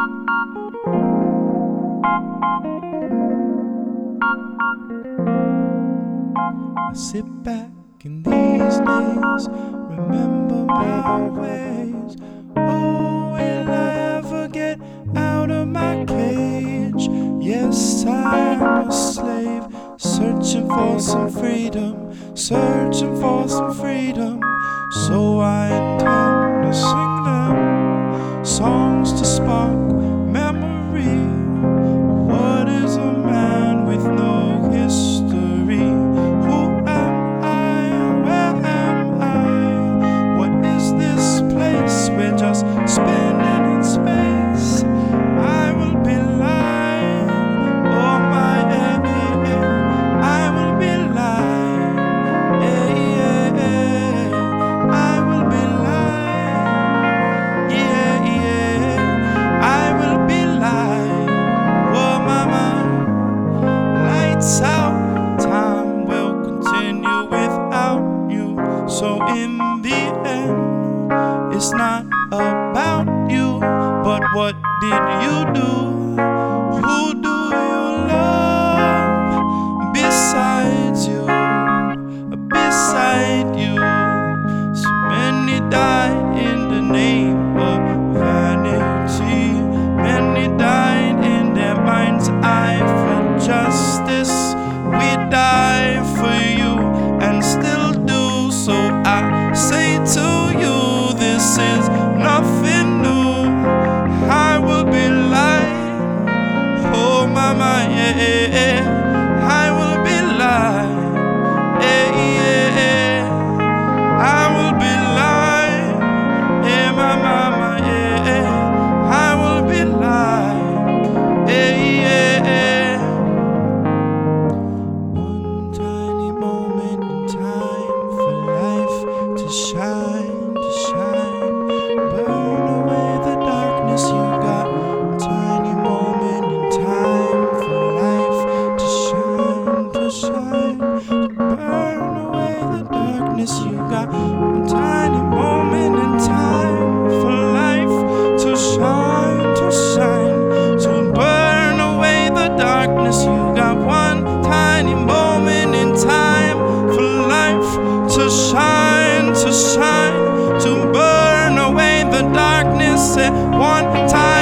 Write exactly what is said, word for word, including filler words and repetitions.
I sit back in these days, remember my ways. Oh, will I ever get out of my cage? Yes, I'm a slave, searching for some freedom, searching for some freedom. So I intend to sing them songs to spark memory. What is a man with no history? Who am I? Where am I? What is this place? We're just spinning in space. I will be lying. Oh my, eh, eh, eh. I will be lying. Eh, eh, eh. I will be lying. Yeah, yeah. I will be lying. Oh mama, lights out. Time will continue without you. So in the end, it's not about you, but what did you do? Who do you love besides you? Beside you, so many died in the name of vanity. Many died in their mind's eye for justice. We die for you and still do. So I say to you, this is nothing new. I will be lying. Oh mama, yeah, yeah, yeah. I will be lying. Yeah, yeah, yeah. I will be lying. Yeah, my mama, yeah, yeah. I will be lying. Yeah, yeah, yeah. One tiny moment in time for life to shine, to shine. Burn away the darkness you got. One tiny moment in time for life to shine, to shine. Burn away the darkness you got. One tiny moment in time for life to shine, to shine. To burn away the darkness you got. One tiny moment in time for life to shine, to shine. To burn away the darkness at one time.